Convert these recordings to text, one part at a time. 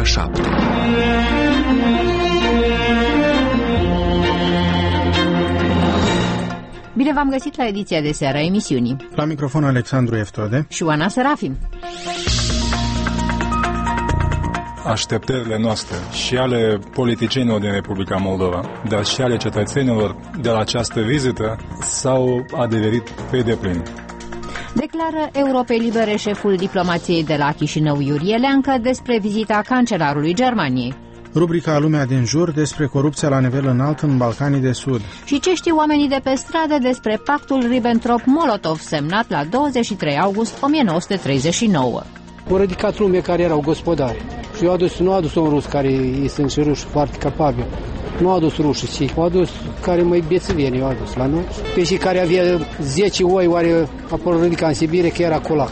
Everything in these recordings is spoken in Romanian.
7. Bine v-am găsit la ediția de seară a emisiunii. La microfon Alexandru Eftode și Oana Serafim. Așteptările noastre și ale politicienilor din Republica Moldova, dar și ale cetățenilor de la această vizită s-au adeverit pe deplin. Declară Europei Libere șeful diplomației de la Chișinău, Iurie Leancă, despre vizita cancelarului Germaniei. Rubrica Lumea din jur despre corupția la nivel înalt în Balcanii de Sud. Și ce știu oamenii de pe stradă despre pactul Ribbentrop-Molotov semnat la 23 august 1939. Au ridicat lume care erau gospodari. Și nu a adus un rus care ei sunt și ruși foarte capabili. Nu a adus rușii, ci au adus care mai bețiveni au adus la noi. Pe și care avea 10 oi, oare apoi ridica în Sibirie, că era colac.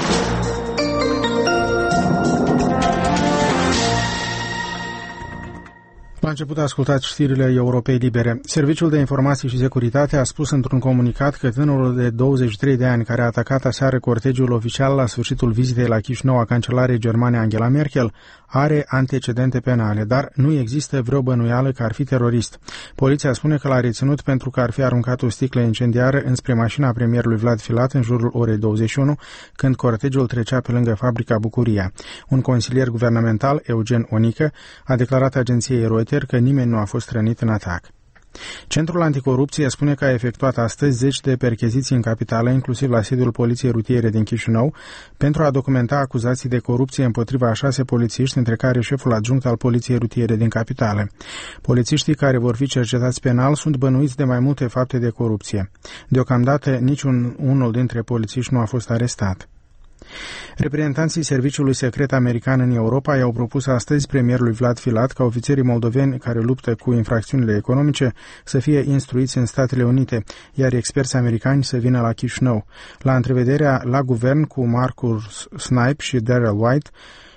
La început ascultați știrile Europei Libere. Serviciul de Informații și Securitate a spus într-un comunicat că tânărul de 23 de ani care a atacat aseară cortegiul oficial la sfârșitul vizitei la Chișinău a cancelarei germane Angela Merkel are antecedente penale, dar nu există vreo bănuială că ar fi terorist. Poliția spune că l-a reținut pentru că ar fi aruncat o sticlă incendiară înspre mașina premierului Vlad Filat în jurul orei 21, când cortegiul trecea pe lângă fabrica Bucuria. Un consilier guvernamental, Eugen Onică, a declarat agenției Reuters că nimeni nu a fost rănit în atac. Centrul Anticorupție spune că a efectuat astăzi 10 de percheziții în capitală, inclusiv la sediul Poliției Rutiere din Chișinău, pentru a documenta acuzații de corupție împotriva a 6 polițiști, între care șeful adjunct al Poliției Rutiere din capitală. Polițiștii care vor fi cercetați penal sunt bănuiți de mai multe fapte de corupție. Deocamdată niciunul dintre polițiști nu a fost arestat. Reprezentanții Serviciului Secret American în Europa i-au propus astăzi premierului Vlad Filat ca ofițerii moldoveni care luptă cu infracțiunile economice să fie instruiți în Statele Unite, iar experți americani să vină la Chișinău. La întrevederea la guvern cu Marcus Snipe și Darrell White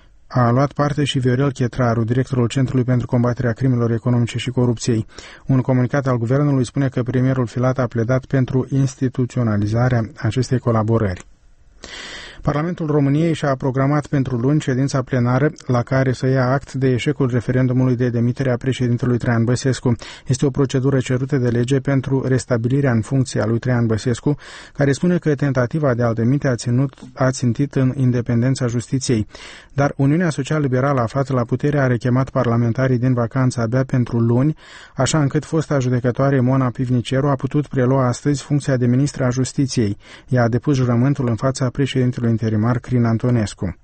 a luat parte și Viorel Chetraru, directorul Centrului pentru combaterea crimelor economice și corupției. Un comunicat al guvernului spune că premierul Filat a pledat pentru instituționalizarea acestei colaborări. Parlamentul României și-a programat pentru luni ședința plenară la care să ia act de eșecul referendumului de demitere a președintelui Traian Băsescu. Este o procedură cerută de lege pentru restabilirea în funcție a lui Traian Băsescu, care spune că tentativa de a-l demite a țintit în independența justiției. Dar Uniunea Social-Liberală aflată la putere a rechemat parlamentarii din vacanță abia pentru luni, așa încât fosta judecătoare Mona Pivniceru a putut prelua astăzi funcția de ministru a Justiției. Ea a depus jurământul în fața președintelui interimar Crin Antonescu.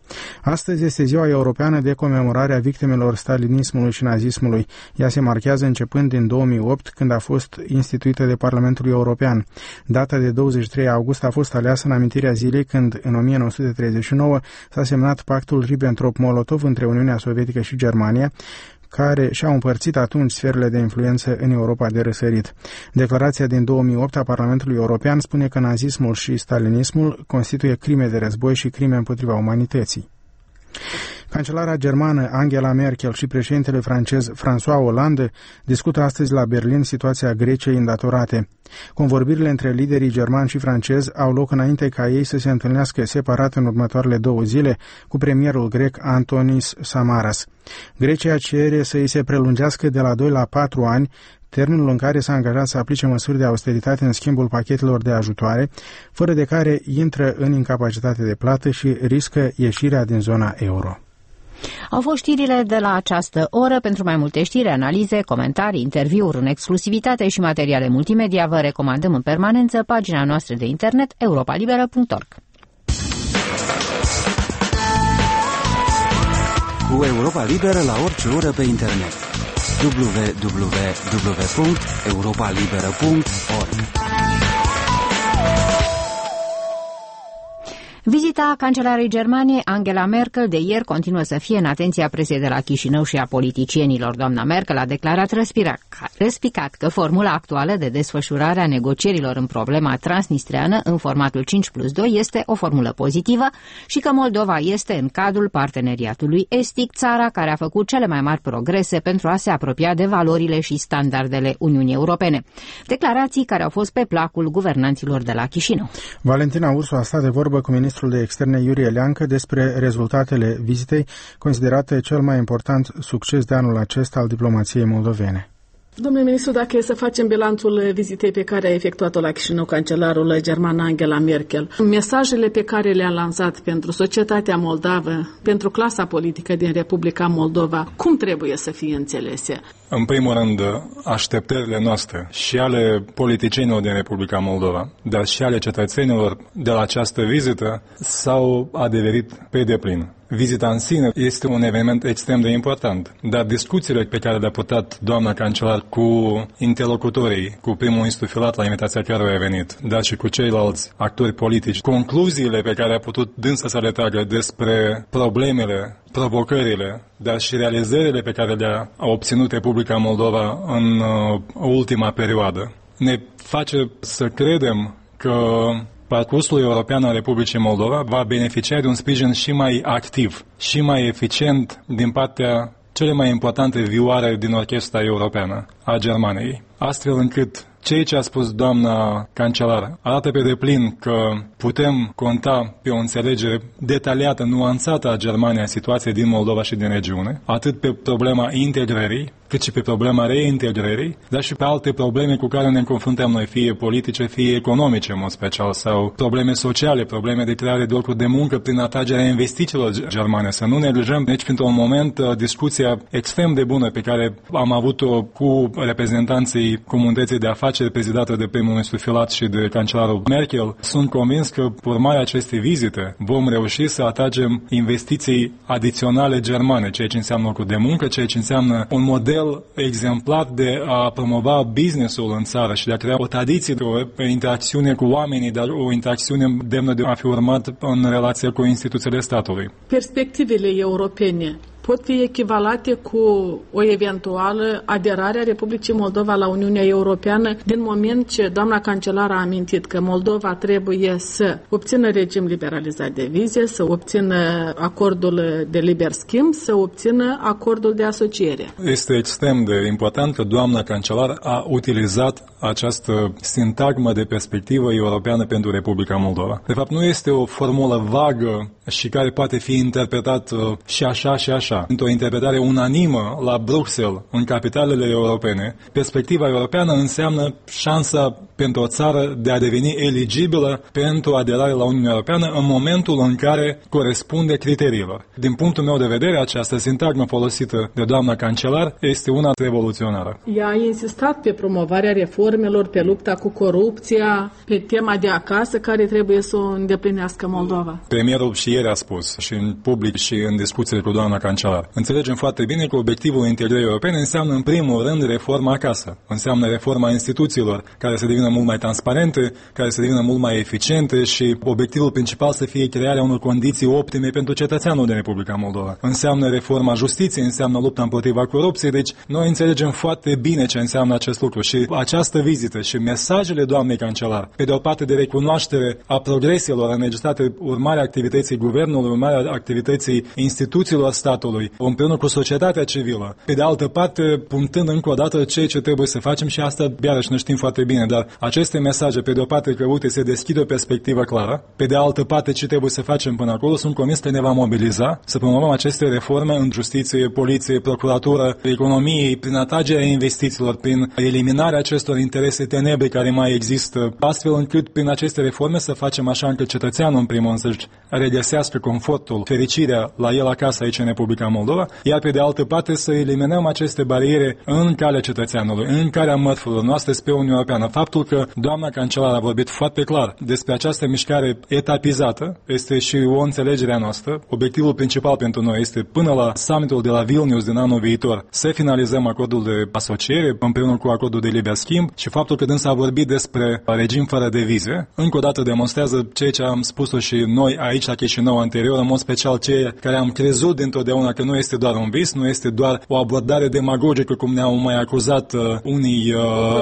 Astăzi este ziua europeană de comemorare a victimelor stalinismului și nazismului. Ea se marchează începând din 2008, când a fost instituită de Parlamentul European. Data de 23 august a fost aleasă în amintirea zilei când, în 1939, s-a semnat pactul Ribbentrop-Molotov între Uniunea Sovietică și Germania, care și-au împărțit atunci sferele de influență în Europa de răsărit. Declarația din 2008 a Parlamentului European spune că nazismul și stalinismul constituie crime de război și crime împotriva umanității. Cancelara germană Angela Merkel și președintele francez François Hollande discută astăzi la Berlin situația Greciei îndatorate. Convorbirile între liderii germani și francezi au loc înainte ca ei să se întâlnească separat în următoarele 2 zile cu premierul grec Antonis Samaras. Grecia cere să îi se prelungească de la 2 la 4 ani termenul în care s-a angajat să aplice măsuri de austeritate în schimbul pachetelor de ajutoare, fără de care intră în incapacitate de plată și riscă ieșirea din zona euro. Au fost știrile de la această oră. Pentru mai multe știri, analize, comentarii, interviuri în exclusivitate și materiale multimedia, vă recomandăm în permanență pagina noastră de internet europalibera.org. Cu Europa Liberă la orice oră pe internet. www.europalibera.org. Vizita cancelarei Germaniei Angela Merkel de ieri continuă să fie în atenția presei de la Chișinău și a politicienilor. Doamna Merkel a declarat răspicat că formula actuală de desfășurare a negocierilor în problema transnistreană în formatul 5+2 este o formulă pozitivă și că Moldova este în cadrul parteneriatului estic, țara care a făcut cele mai mari progrese pentru a se apropia de valorile și standardele Uniunii Europene. Declarații care au fost pe placul guvernanților de la Chișinău. Valentina Ursu a stat de vorbă cu ministrul ministrul de externe Iurie Leancă despre rezultatele vizitei, considerate cel mai important succes de anul acesta al diplomației moldovene. Domnule ministru, dacă e să facem bilanțul vizitei pe care a efectuat-o la Chișinău cancelarul german Angela Merkel, mesajele pe care le-a lansat pentru societatea moldavă, pentru clasa politică din Republica Moldova, cum trebuie să fie înțelese? În primul rând, așteptările noastre și ale politicienilor din Republica Moldova, dar și ale cetățenilor de la această vizită s-au adeverit pe deplin. Vizita în sine este un eveniment extrem de important, dar discuțiile pe care le-a purtat doamna cancelar cu interlocutorii, cu primul ministru Filat, la invitația căruia a venit, dar și cu ceilalți actori politici, concluziile pe care a putut dânsa să le tragă despre problemele, provocările, dar și realizările pe care le-a obținut Republica Moldova în ultima perioadă, ne face să credem că parcursul european al Republicii Moldova va beneficia de un sprijin și mai activ, și mai eficient din partea cele mai importante vioare din orchestra europeană a Germaniei, astfel încât ceea ce a spus doamna cancelar arată pe deplin că putem conta pe o înțelegere detaliată, nuanțată a Germaniei a situației din Moldova și din regiune, atât pe problema integrării, cât și pe problema reintegrării, dar și pe alte probleme cu care ne confruntăm noi, fie politice, fie economice, în mod special, sau probleme sociale, probleme de creare de locuri de muncă prin atragerea investițiilor germane. Să nu neglijăm, deci, într-un moment, discuția extrem de bună pe care am avut-o cu reprezentanții comunității de afaceri prezidată de primul ministru Filat și de cancelarul Merkel. Sunt convins că, urmarea acestei vizite, vom reuși să atragem investiții adiționale germane, ceea ce înseamnă locuri de muncă, ceea ce înseamnă un model exemplar de a promova business-ul în țară și de a crea o tradiție, o interacțiune cu oamenii, dar o interacțiune demnă de a fi urmat în relație cu instituțiile statului. Perspectivele europene pot fi echivalate cu o eventuală aderare a Republicii Moldova la Uniunea Europeană, din moment ce doamna cancelar a amintit că Moldova trebuie să obțină regim liberalizat de vize, să obțină acordul de liber schimb, să obțină acordul de asociere. Este extrem de important că doamna cancelar a utilizat această sintagmă de perspectivă europeană pentru Republica Moldova. De fapt, nu este o formulă vagă și care poate fi interpretată și așa și așa. Într-o interpretare unanimă la Bruxelles, în capitalele europene, perspectiva europeană înseamnă șansa pentru o țară de a deveni eligibilă pentru aderare la Uniunea Europeană în momentul în care corespunde criteriilor. Din punctul meu de vedere, această sintagmă folosită de doamna cancelar este una revoluționară. Ea a insistat pe promovarea reformelor, pe lupta cu corupția, pe tema de acasă care trebuie să o îndeplinească Moldova. Premierul și ieri a spus, și în public și în discuțiile cu doamna cancelar. Înțelegem foarte bine că obiectivul integrării europene înseamnă în primul rând reforma acasă. Înseamnă reforma instituțiilor, care să devină mult mai transparente, care să devină mult mai eficiente și obiectivul principal să fie crearea unor condiții optime pentru cetățeanul din Republica Moldova. Înseamnă reforma justiției, înseamnă lupta împotriva corupției, deci noi înțelegem foarte bine ce înseamnă acest lucru și această vizită și mesajele doamnei cancelar, pe de o parte de recunoaștere a progreselor înregistrate urmarea activității guvernului, urmarea activității instituțiilor statului, împreună cu societatea civilă, pe de altă parte punctând încă o dată ceea ce trebuie să facem și asta iarăși ne știm foarte bine, dar aceste mesaje, pe de o parte că uite se deschide o perspectivă clară, pe de altă parte ce trebuie să facem până acolo, sunt convins că ne va mobiliza să promovăm aceste reforme în justiție, poliție, procuratură, economie, prin atragerea investițiilor, prin eliminarea acestor interese tenebre care mai există, astfel încât prin aceste reforme să facem așa încât cetățeanul în primul rând să-și regăsească confortul, fericirea la el acasă aici în Republica Moldova, iar pe de altă parte să eliminăm aceste bariere în calea cetățeanului, în calea mărfurilor noastre spre Uniunea Europeană. Faptul că doamna cancelar a vorbit foarte clar despre această mișcare etapizată este și o înțelegere a noastră. Obiectivul principal pentru noi este până la summitul de la Vilnius din anul viitor să finalizăm acordul de asociere împreună cu acordul de liber schimb și faptul că dânsa a vorbit despre regim fără de vize, încă o dată demonstrează ceea ce am spus și noi aici la Chișinău anterior, în mod special cei care am crezut dintotdeauna întotdeauna că nu este doar un vis, nu este doar o abordare demagogică, cum ne-au mai acuzat unii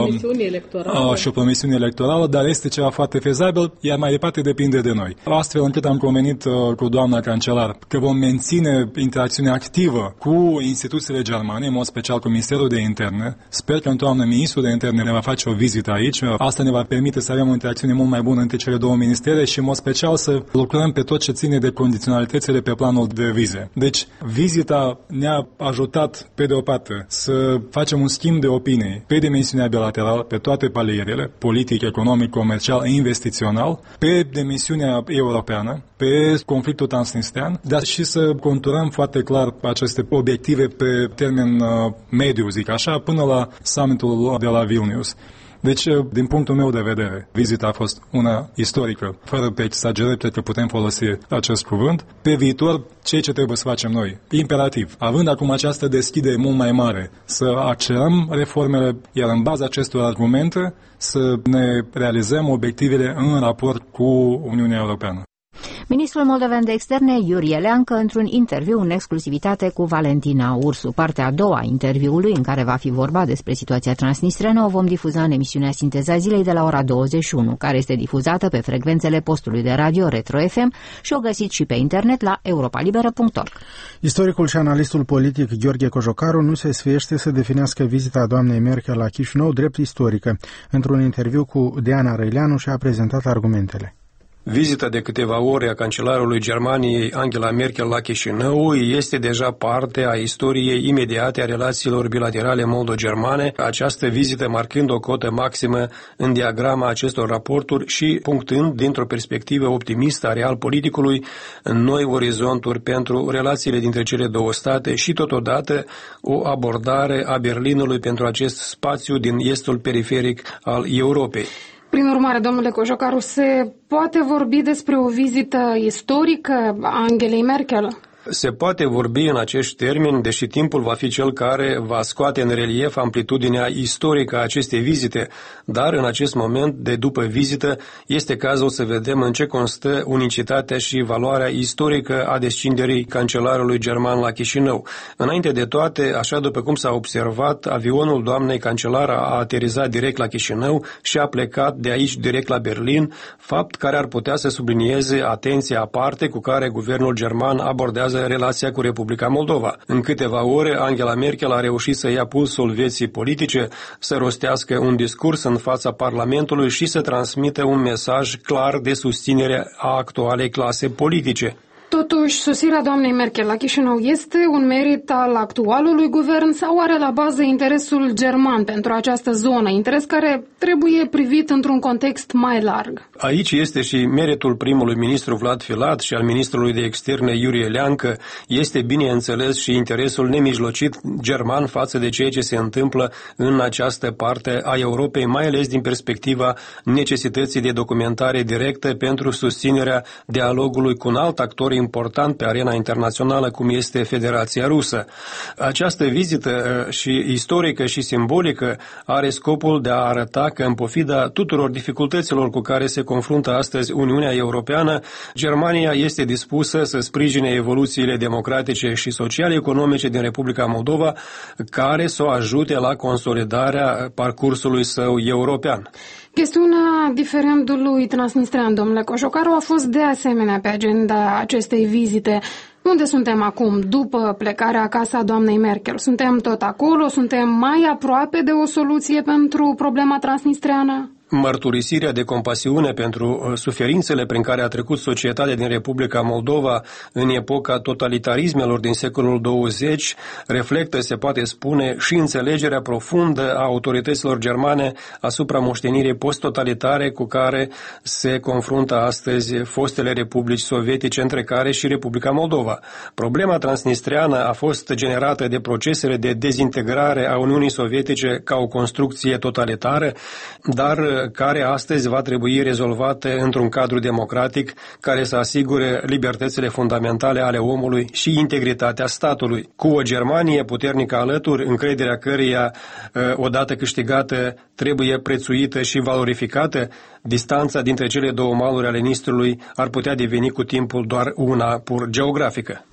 și o promisiune electorală, dar este ceva foarte fezabil, iar mai departe depinde de noi. Astfel încât am convenit cu doamna cancelar că vom menține interacțiune activă cu instituțiile germane, în mod special cu Ministerul de Interne. Sper că în toamnă Ministrul de Interne ne va face o vizită aici. Asta ne va permite să avem o interacțiune mult mai bună între cele două ministere și, în mod special, să lucrăm pe tot ce ține de condiționalitățile pe planul de vize. Deci, vizita ne-a ajutat, pe de o parte, să facem un schimb de opinii pe dimensiunea bilaterală, pe toate palierele, politic, economic, comercial, investițional, pe dimensiunea europeană, pe conflictul transnistrian, dar și să conturăm foarte clar aceste obiective pe termen mediu, zic așa, până la summitul de la Vilnius. Deci, din punctul meu de vedere, vizita a fost una istorică, fără pe exagerări, cred că putem folosi acest cuvânt. Pe viitor, ce trebuie să facem noi? Imperativ, având acum această deschidere mult mai mare, să accelerăm reformele, iar în baza acestor argumente să ne realizăm obiectivele în raport cu Uniunea Europeană. Ministrul moldoven de externe, Iurie Leancă, într-un interviu în exclusivitate cu Valentina Ursu. Partea a doua a interviului, în care va fi vorba despre situația transnistreană, o vom difuza în emisiunea Sinteza Zilei de la ora 21, care este difuzată pe frecvențele postului de radio Retro FM și o găsiți și pe internet la europalibera.org. Istoricul și analistul politic Gheorghe Cojocaru nu se sfiește să definească vizita doamnei Merkel la Chișinău drept istorică. Într-un interviu cu Diana Răileanu și-a prezentat argumentele. Vizita de câteva ore a cancelarului Germaniei Angela Merkel la Chișinău este deja parte a istoriei imediate a relațiilor bilaterale moldo-germane, această vizită marcând o cotă maximă în diagrama acestor raporturi și punctând, dintr-o perspectivă optimistă a realpoliticului, în noi orizonturi pentru relațiile dintre cele două state și, totodată, o abordare a Berlinului pentru acest spațiu din estul periferic al Europei. Prin urmare, domnule Cojocaru, se poate vorbi despre o vizită istorică a Angelei Merkel? Se poate vorbi în acești termeni, deși timpul va fi cel care va scoate în relief amplitudinea istorică a acestei vizite, dar în acest moment de după vizită este cazul să vedem în ce constă unicitatea și valoarea istorică a descinderii cancelarului german la Chișinău. Înainte de toate, așa după cum s-a observat, avionul doamnei cancelar a aterizat direct la Chișinău și a plecat de aici direct la Berlin, fapt care ar putea să sublinieze atenția aparte cu care guvernul german abordează relația cu Republica Moldova. În câteva ore, Angela Merkel a reușit să ia pulsul vieții politice, să rostească un discurs în fața Parlamentului și să transmită un mesaj clar de susținere a actualei clase politice. Totuși, sosirea doamnei Merkel la Chișinău este un merit al actualului guvern sau are la bază interesul german pentru această zonă, interes care trebuie privit într-un context mai larg? Aici este și meritul primului ministru Vlad Filat și al ministrului de externe Iurie Leancă, este bineînțeles și interesul nemijlocit german față de ceea ce se întâmplă în această parte a Europei, mai ales din perspectiva necesității de documentare directă pentru susținerea dialogului cu un alt actor important pe arena internațională, cum este Federația Rusă. Această vizită și istorică și simbolică are scopul de a arăta că, în pofida tuturor dificultăților cu care se confruntă astăzi Uniunea Europeană, Germania este dispusă să sprijine evoluțiile democratice și social-economice din Republica Moldova, care să o ajute la consolidarea parcursului său european. Chestiunea diferendului transnistrean, domnule Cojocaru, a fost de asemenea pe agenda acestei vizite. Unde suntem acum, după plecarea acasă a doamnei Merkel? Suntem tot acolo? Suntem mai aproape de o soluție pentru problema transnistreană? Mărturisirea de compasiune pentru suferințele prin care a trecut societatea din Republica Moldova în epoca totalitarismelor din secolul 20 reflectă, se poate spune, și înțelegerea profundă a autorităților germane asupra moștenirii post-totalitare cu care se confruntă astăzi fostele republici sovietice, între care și Republica Moldova. Problema transnistreană a fost generată de procesele de dezintegrare a Uniunii Sovietice ca o construcție totalitară, dar care astăzi va trebui rezolvată într-un cadru democratic care să asigure libertățile fundamentale ale omului și integritatea statului. Cu o Germanie puternică alături, încrederea căreia, odată câștigată, trebuie prețuită și valorificată, distanța dintre cele două maluri ale Nistrului ar putea deveni cu timpul doar una pur geografică.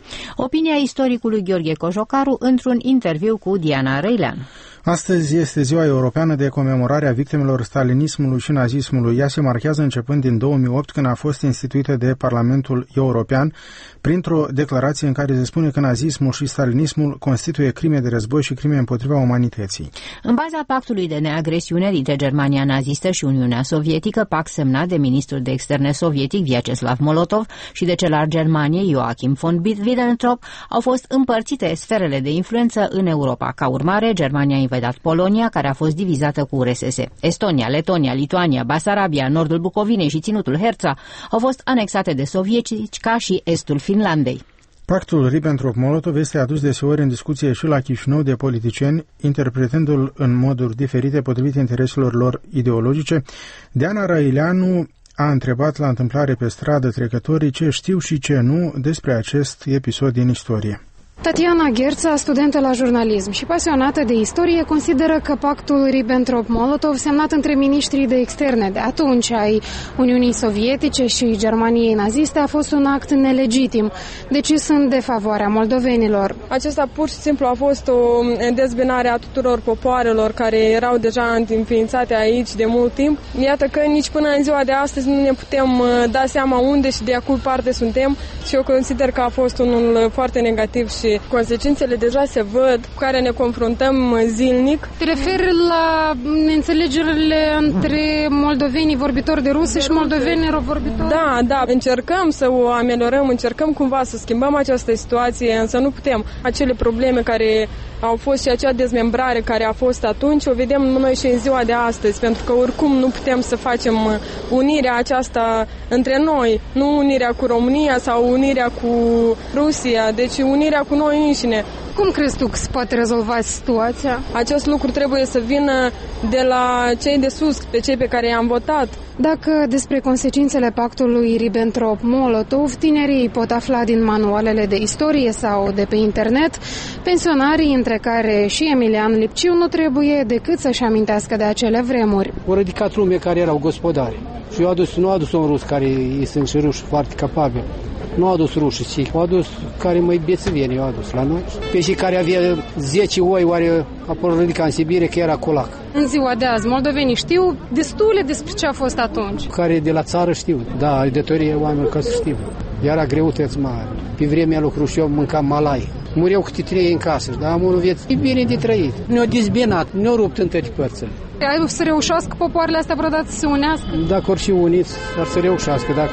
Opinia istoricului Gheorghe Cojocaru într-un interviu cu Diana Răileanu. Astăzi este ziua europeană de comemorare a victimelor stalinismului și nazismului. Ea se marchează începând din 2008, când a fost instituită de Parlamentul European, printr-o declarație în care se spune că nazismul și stalinismul constituie crime de război și crime împotriva umanității. În baza pactului de neagresiune dintre Germania nazistă și Uniunea Sovietică, pact semnat de ministrul de externe sovietic Vyacheslav Molotov și de cel al Germaniei Joachim von Ribbentrop, au fost împărțite sferele de influență în Europa. Ca urmare, Germania a invadat Polonia, care a fost divizată cu URSS. Estonia, Letonia, Lituania, Basarabia, nordul Bucovinei și ținutul Herța au fost anexate de sovietici, ca și estul Finlandei. Pactul Ribbentrop-Molotov este adus deseori în discuție și la Chișinău de politicieni, interpretându-l în moduri diferite potrivit intereselor lor ideologice. Diana Răileanu a întrebat la întâmplare pe stradă trecătorii ce știu și ce nu despre acest episod din istorie. Tatiana Gherța, studentă la jurnalism și pasionată de istorie, consideră că pactul Ribbentrop-Molotov, semnat între miniștrii de externe de atunci ai Uniunii Sovietice și Germaniei naziste, a fost un act nelegitim, deci sunt de favoarea moldovenilor. Acesta pur și simplu a fost o dezbinare a tuturor popoarelor care erau deja înființate aici de mult timp. Iată că nici până în ziua de astăzi nu ne putem da seama unde și de a cui parte suntem și eu consider că a fost unul foarte negativ și consecințele deja se văd, cu care ne confruntăm zilnic. Te referi la neînțelegerile între moldovenii vorbitori de rusă și moldovenii vorbitori? Da, încercăm să o ameliorăm, încercăm cumva să schimbăm această situație, însă nu putem. Acele probleme care au fost și acea dezmembrare care a fost atunci, o vedem noi și în ziua de astăzi, pentru că oricum nu putem să facem unirea aceasta între noi, nu unirea cu România sau unirea cu Rusia, deci unirea cu noi înșine. Cum crezi tu că se poate rezolva situația? Acest lucru trebuie să vină de la cei de sus, pe cei pe care i-am votat. Dacă despre consecințele pactului Ribbentrop-Molotov tinerii pot afla din manualele de istorie sau de pe internet, pensionarii, între care și Emilian Lipciu, nu trebuie decât să-și amintească de acele vremuri. Au ridicat lume care erau gospodari și nu a adus un rus care îi sunt și ruși foarte capabili. Nu au adus rușii, ci au adus care mai bețiveni au adus la noi. Pe și care avea 10 oi, oare apoi ridica în Sibirie, că era colac. În ziua de azi, moldovenii știu destule despre ce a fost atunci. Care de la țară știu, da, de torie oameni ca să știu. Era greutăți mari. Pe vremea lui Hrușciov mâncam malai. Mureau câte 3 în casă, dar am unul vieță. E bine de trăit. Ne-au dezbinat, ne-au rupt în toate părțile. Ai să reușească popoarele astea vreodată să se unească? Dacă or și uniți, ar să reușească, dar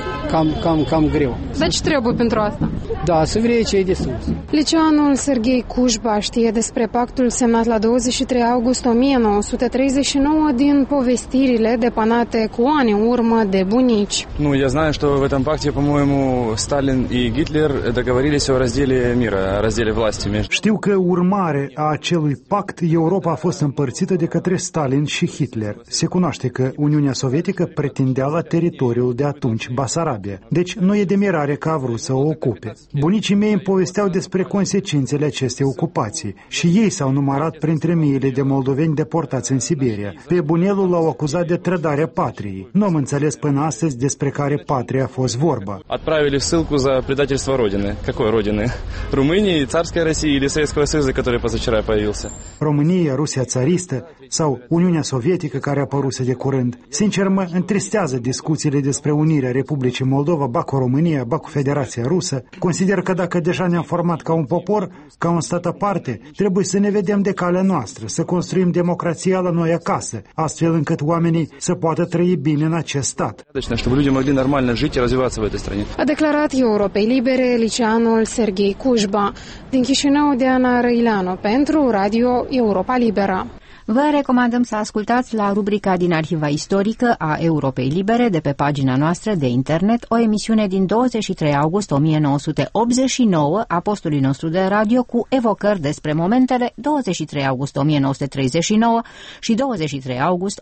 cam greu. Dar ce trebuie pentru asta? Da, să vrei cei de sus. Liceanul Serghei Cujba știe despre pactul semnat la 23 august 1939 din povestirile depanate cu ani în urmă de bunici. Я знаю, что в этом пакте, по-моему, Сталин и Гитлер договорились о разделе мира, о разделе власти. Știu că urmare a acelui pact, Europa a fost împărțită de către Stalin și Hitler. Se cunoaște că Uniunea Sovietică pretindea la teritoriul de atunci, Basarabia. Deci nu e de mirare că a vrut să o ocupe. Bunicii mei îmi povesteau despre consecințele acestei ocupații și ei s-au numărat printre miile de moldoveni deportați în Siberia. Pe bunelul l-au acuzat de trădarea patriei. Nu am înțeles până astăzi despre care patrie a fost vorba. Отправили в ссылку за предательство Родины. Какой Родины? Румынии, Царской России или Советского Союза, который позавчера появился? România, Rusia țaristă sau Uniunea Sovietică care a apăruse de curând. Sincer, mă întristează discuțiile despre unirea Republicii Moldova, ba cu România, ba cu Federația Rusă. Consider că dacă deja ne-am format ca un popor, ca un stat aparte, trebuie să ne vedem de calea noastră, să construim democrația la noi acasă, astfel încât oamenii să poată trăi bine în acest stat. A declarat Europei Libere liceanul Serghei Cujba. Din Chișinău, Diana Răileanu, pentru Radio Europa Liberă. Vă recomandăm să ascultați la rubrica din Arhiva Istorică a Europei Libere de pe pagina noastră de internet o emisiune din 23 august 1989 a postului nostru de radio cu evocări despre momentele 23 august 1939 și 23 august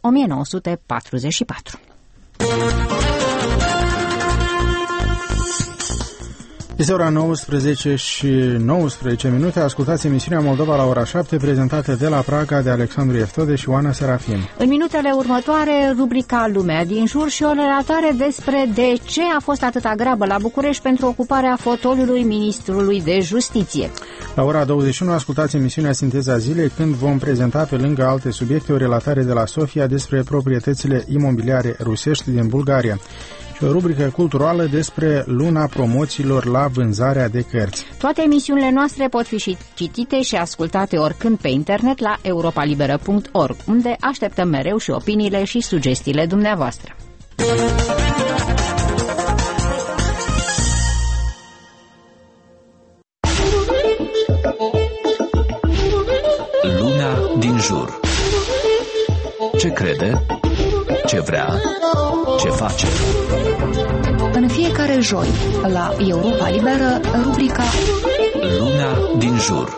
1944. Este ora 19 și 19 minute. Ascultați emisiunea Moldova la ora 7, prezentată de la Praga de Alexandru Eftode și Oana Serafin. În minutele următoare, rubrica Lumea din jur și o relatare despre de ce a fost atâta grabă la București pentru ocuparea fotoliului ministrului de Justiție. La ora 21 ascultați emisiunea Sinteza Zilei, când vom prezenta pe lângă alte subiecte o relatare de la Sofia despre proprietățile imobiliare rusești din Bulgaria și o rubrică culturală despre luna promoțiilor la vânzarea de cărți. Toate emisiunile noastre pot fi și citite și ascultate oricând pe internet la europalibera.org, unde așteptăm mereu și opiniile și sugestiile dumneavoastră. Luna din jur. Ce crede? Ce vrea? Ce face? În fiecare joi, la Europa Liberă, rubrica Luna din jur.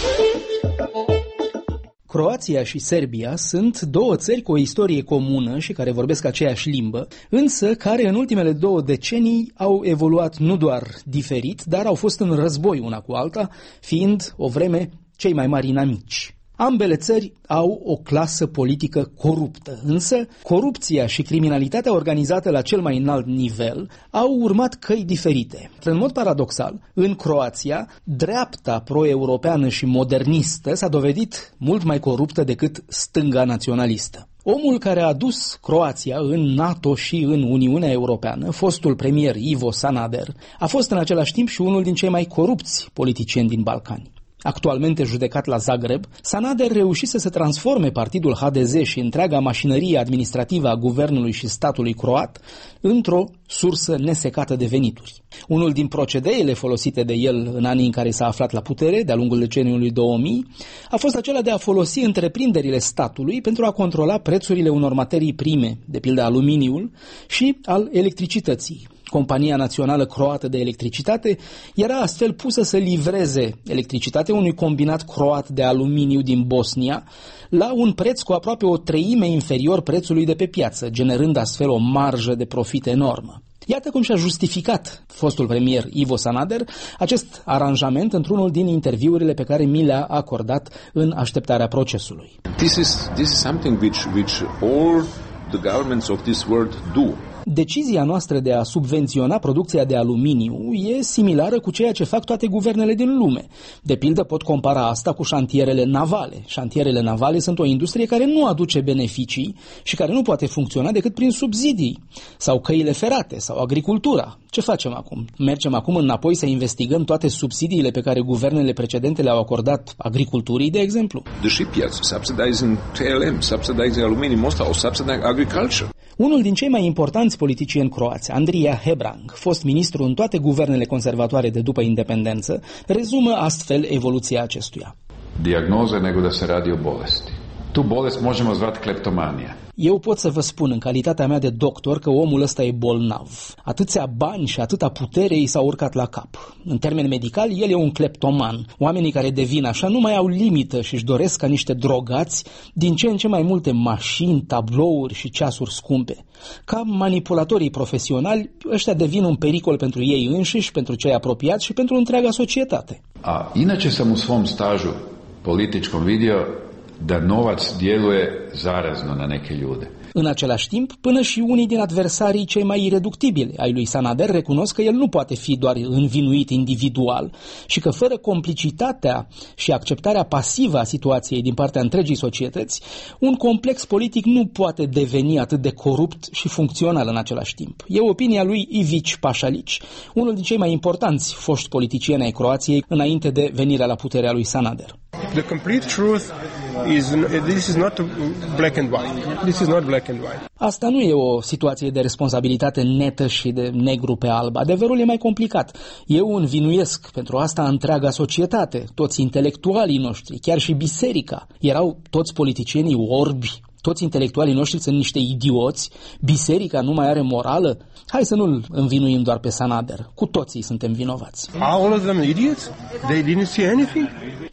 Croația și Serbia sunt două țări cu o istorie comună și care vorbesc aceeași limbă, însă care în ultimele 2 decenii au evoluat nu doar diferit, dar au fost în război una cu alta, fiind o vreme cei mai mari inamici. Ambele țări au o clasă politică coruptă, însă corupția și criminalitatea organizată la cel mai înalt nivel au urmat căi diferite. În mod paradoxal, în Croația, dreapta pro-europeană și modernistă s-a dovedit mult mai coruptă decât stânga naționalistă. Omul care a dus Croația în NATO și în Uniunea Europeană, fostul premier Ivo Sanader, a fost în același timp și unul din cei mai corupți politicieni din Balcani. Actualmente judecat la Zagreb, Sanader reușise să transforme partidul HDZ și întreaga mașinărie administrativă a guvernului și statului croat într-o sursă nesecată de venituri. Unul din procedeele folosite de el în anii în care s-a aflat la putere, de-a lungul deceniului 2000, a fost acela de a folosi întreprinderile statului pentru a controla prețurile unor materii prime, de pildă aluminiul, și al electricității. Compania Națională Croată de Electricitate era astfel pusă să livreze electricitate unui combinat croat de aluminiu din Bosnia la un preț cu aproape 1/3 inferior prețului de pe piață, generând astfel o marjă de profit enormă. Iată cum și-a justificat fostul premier Ivo Sanader acest aranjament într-unul din interviurile pe care mi le-a acordat în așteptarea procesului. This is something which all the governments of this world do. Decizia noastră de a subvenționa producția de aluminiu e similară cu ceea ce fac toate guvernele din lume. De pildă pot compara asta cu șantierele navale. Șantierele navale sunt o industrie care nu aduce beneficii și care nu poate funcționa decât prin subsidii, sau căile ferate, sau agricultura. Ce facem acum? Mergem acum înapoi să investigăm toate subsidiile pe care guvernele precedente le-au acordat agriculturii, de exemplu? The shipyards subsidizing TLM, subsidizing aluminium Mostar, subsidizing agriculture. Unul din cei mai importanți politicieni croați, Andrija Hebrang, fost ministru în toate guvernele conservatoare de după independență, rezumă astfel evoluția acestuia. Dijagnoza nego da se radi o bolesti. Tu bolest možemo zvati kleptomanija. Eu pot să vă spun în calitatea mea de doctor că omul ăsta e bolnav. Atâția bani și atâta putere i s-au urcat la cap. În termeni medicali, el e un kleptoman. Oamenii care devin așa nu mai au limită și își doresc ca niște drogați din ce în ce mai multe mașini, tablouri și ceasuri scumpe. Ca manipulatorii profesionali, ăștia devin un pericol pentru ei înșiși, pentru cei apropiați și pentru întreaga societate. A inače sam u svom stažu političkom vidio da novac djeluje zarazno na neke ljude. În același timp, până și unii din adversarii cei mai ireductibili ai lui Sanader recunosc că el nu poate fi doar învinuit individual și că fără complicitatea și acceptarea pasivă a situației din partea întregii societăți, un complex politic nu poate deveni atât de corupt și funcțional în același timp. E opinia lui Ivić Pašalić, unul din cei mai importanți foști politicieni ai Croației înainte de venirea la putere a lui Sanader. The complete truth is this is not black and white. This is not black and white. Asta nu e o situație de responsabilitate netă și de negru pe alb. Adevărul e mai complicat. Eu învinuiesc pentru asta întreaga societate, toți intelectualii noștri, chiar și biserica. Erau toți politicienii orbi. Toți intelectualii noștri sunt niște idioți, biserica nu mai are morală. Hai să nu-l învinuim doar pe Sanader, cu toții suntem vinovați. All of them idiots? They didn't see anything?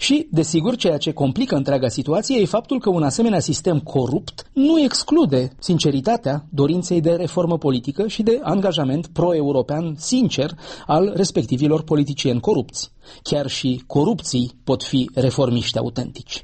Și, desigur, ceea ce complică întreaga situație e faptul că un asemenea sistem corupt nu exclude sinceritatea dorinței de reformă politică și de angajament pro-european sincer al respectivilor politicieni corupți. Chiar și corupții pot fi reformiști autentici.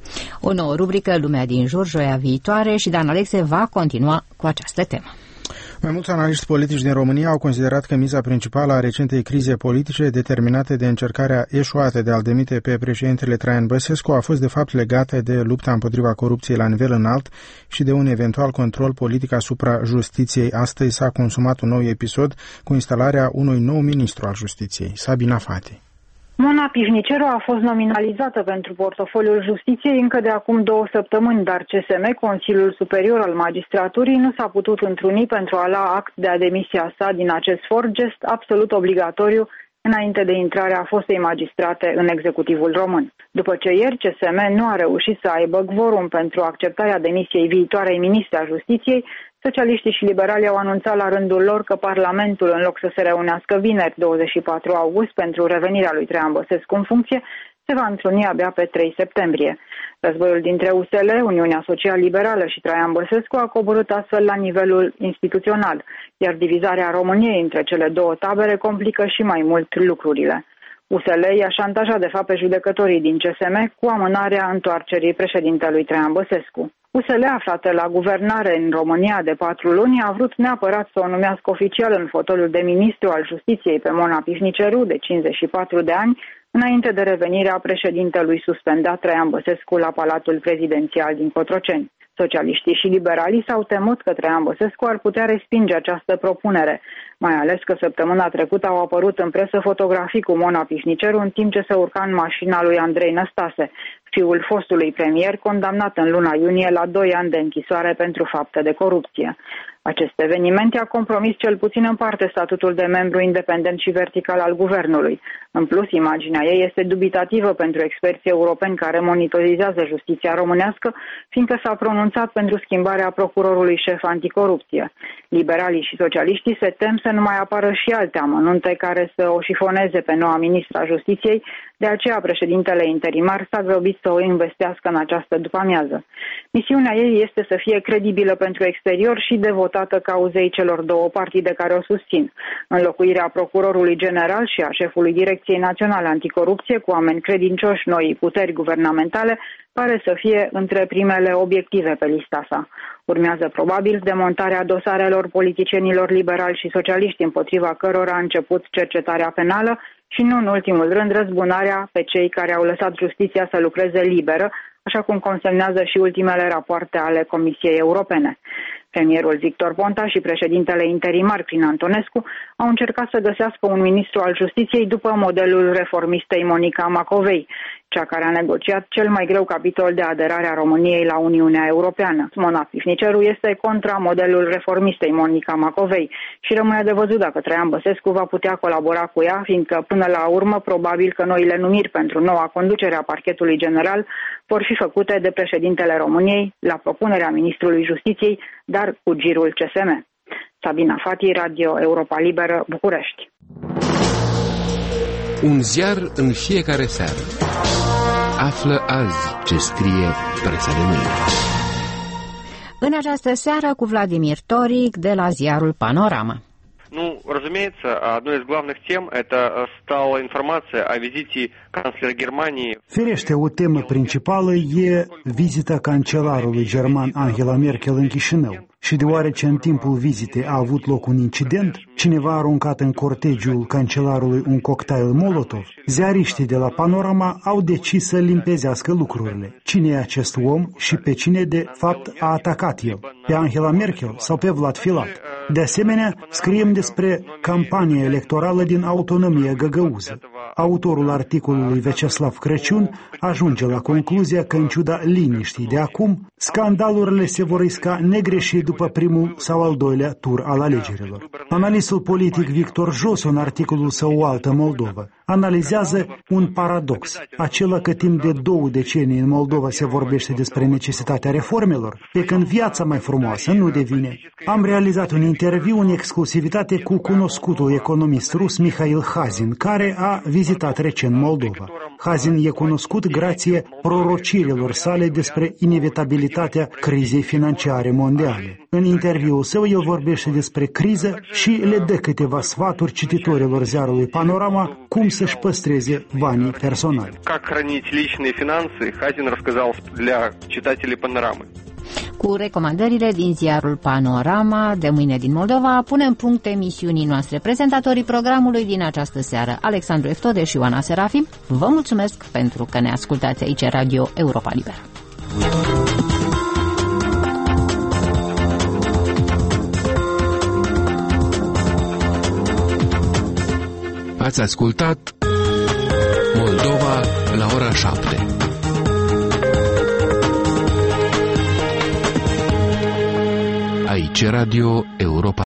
O nouă rubrică, Lumea din jur, joia viitoare, și Dan Alexe va continua cu această temă. Mai mulți analiști politici din România au considerat că miza principală a recentei crize politice determinate de încercarea eșuată de a-l demite pe președintele Traian Băsescu a fost de fapt legată de lupta împotriva corupției la nivel înalt și de un eventual control politic asupra justiției. Astăzi s-a consumat un nou episod cu instalarea unui nou ministru al justiției, Sabina Fati. Mona Pivniceru a fost nominalizată pentru portofoliul justiției încă de acum 2 săptămâni, dar CSM, Consiliul Superior al Magistraturii, nu s-a putut întruni pentru a lua act de demisia sa din acest for, gest absolut obligatoriu înainte de intrarea fostei magistrate în executivul român. După ce ieri CSM nu a reușit să aibă quorum pentru acceptarea demisiei viitoarei ministre a Justiției, socialiștii și liberalii au anunțat la rândul lor că Parlamentul, în loc să se reunească vineri 24 august pentru revenirea lui Traian Băsescu în funcție, se va întruni abia pe 3 septembrie. Războiul dintre USL, Uniunea Social-Liberală și Traian Băsescu a coborât astfel la nivelul instituțional, iar divizarea României între cele două tabere complică și mai mult lucrurile. USL i-a șantajat de fapt pe judecătorii din CSM cu amânarea întoarcerii președintelui Traian Băsescu. USL, aflată la guvernare în România de 4 luni, a vrut neapărat să o numească oficial în fotoliul de ministru al Justiției pe Mona Pivniceru, de 54 de ani, înainte de revenirea președintelui suspendat Traian Băsescu la Palatul Prezidențial din Cotroceni. Socialiștii și liberalii s-au temut că Traian Băsescu ar putea respinge această propunere, mai ales că săptămâna trecută au apărut în presă fotografii cu Mona Pivniceru în timp ce se urca în mașina lui Andrei Năstase, fiul fostului premier, condamnat în luna iunie la 2 ani de închisoare pentru fapte de corupție. Acest eveniment i-a compromis cel puțin în parte statutul de membru independent și vertical al guvernului. În plus, imaginea ei este dubitativă pentru experții europeni care monitorizează justiția românească, fiindcă s-a pronunțat pentru schimbarea procurorului șef anticorupție. Liberalii și socialiștii se tem să nu mai apară și alte amănunte care să o șifoneze pe noua ministra Justiției, de aceea președintele interimar s-a grăbit să o investească în această după-amiază. Misiunea ei este să fie credibilă pentru exterior și devotată cauzei celor două partide care o susțin. Înlocuirea procurorului general și a șefului Direcției Naționale Anticorupție cu oameni credincioși noii puteri guvernamentale pare să fie între primele obiective pe lista sa. Urmează probabil demontarea dosarelor politicienilor liberali și socialiști împotriva cărora a început cercetarea penală și nu în ultimul rând răzbunarea pe cei care au lăsat justiția să lucreze liberă, așa cum consemnează și ultimele rapoarte ale Comisiei Europene. Premierul Victor Ponta și președintele interimar Crin Antonescu au încercat să găsească un ministru al justiției după modelul reformistei Monica Macovei, cea care a negociat cel mai greu capitol de aderare a României la Uniunea Europeană. Mona Pivniceru este contra modelul reformistei Monica Macovei și rămâne de văzut dacă Traian Băsescu va putea colabora cu ea, fiindcă până la urmă probabil că noile numiri pentru noua conducere a parchetului general vor fi făcute de președintele României la propunerea ministrului Justiției, dar cu girul CSM. Sabina Fati, Radio Europa Liberă, București. Un ziar în fiecare seară. Află azi ce scrie presa de mâine. În această seară cu Vladimir Toric de la ziarul Panorama. Ну, разумеется, одной из главных тем это стала информация о визите канцлера Германии. Firește, o temă principală e vizita cancelarului german Angela Merkel în Chișinău. Și deoarece în timpul vizitei a avut loc un incident, cineva a aruncat în cortegiul cancelarului un cocktail Molotov, ziariștii de la Panorama au decis să limpezească lucrurile. Cine e acest om și pe cine de fapt a atacat el? Pe Angela Merkel sau pe Vlad Filat? De asemenea, scriem despre campania electorală din autonomia găgăuză. Autorul articolului Veceslav Crăciun ajunge la concluzia că în ciuda liniștii de acum, scandalurile se vor risca negreșit după primul sau al doilea tur al alegerilor. Analistul politic Victor Jos, în articolul său O altă Moldova, analizează un paradox, acela că timp de 2 decenii în Moldova se vorbește despre necesitatea reformelor, pe când viața mai frumoasă nu devine. Am realizat un interviu în exclusivitate cu cunoscutul economist rus Mihail Hazin, care a vizitat vizitat recent Moldova. Hazin e cunoscut grație prorocirilor sale despre inevitabilitatea crizei financiare mondiale. În interviul său, el vorbește despre criză și le dă câteva sfaturi cititorilor ziarului Panorama cum să-și păstreze banii personali. Как хранить личные финансы, Хазин рассказал для читателей Панорамы. Cu recomandările din ziarul Panorama de mâine din Moldova, punem punct emisiunii noastre. Prezentatorii programului din această seară, Alexandru Eftode și Ioana Serafim, vă mulțumesc pentru că ne ascultați aici Radio Europa Liberă. Ați ascultat Moldova la ora 7. Aici Radio Europa